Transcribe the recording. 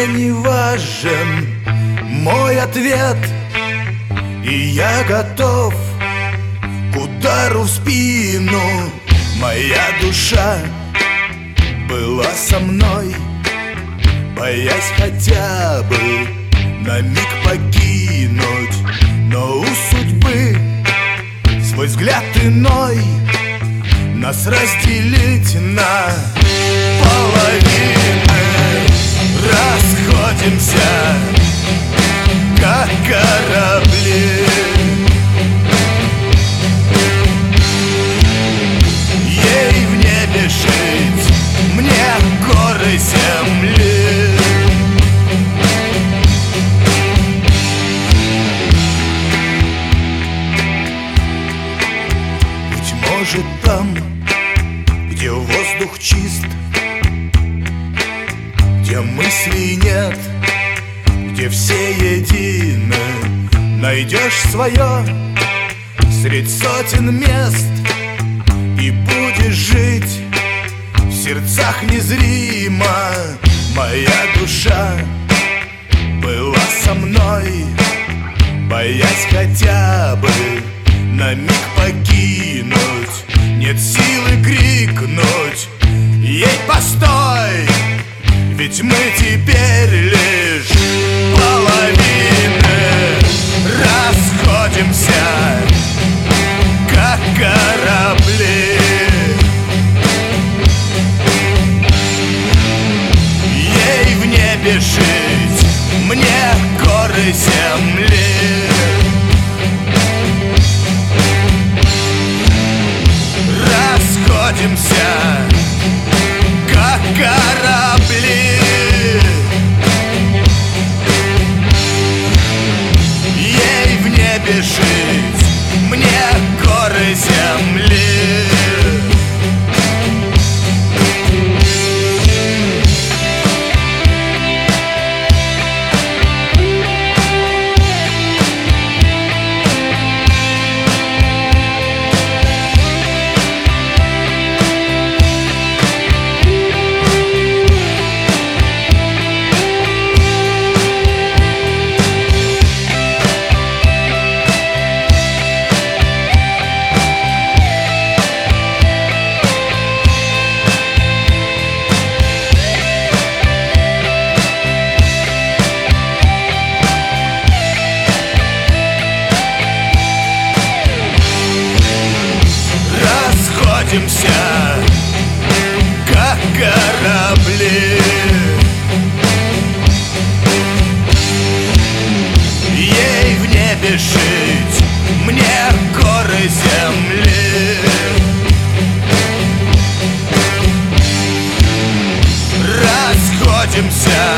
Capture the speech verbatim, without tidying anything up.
Мне не важен мой ответ, и я готов к удару в спину. Моя душа была со мной, боясь хотя бы на миг покинуть. Но у судьбы свой взгляд иной, нас разделить на половины. Расходимся, как корабли. Ей в небе жить, мне горы земли. Быть может, там, где воздух чист, где мыслей нет, где все едины, найдешь свое средь сотен мест и будешь жить в сердцах незримо. Моя душа была со мной, боясь хотя бы на миг покинуть. Нет силы крикнуть ей постой, ведь мы теперь лишь половины. Расходимся, как корабли. Ей в небе жить, мне горы земли. Расходимся, как корабли. Ей в небе жить, мне горы земли. Расходимся, как корабли. Ей в небе жить, мне горы земли. Расходимся,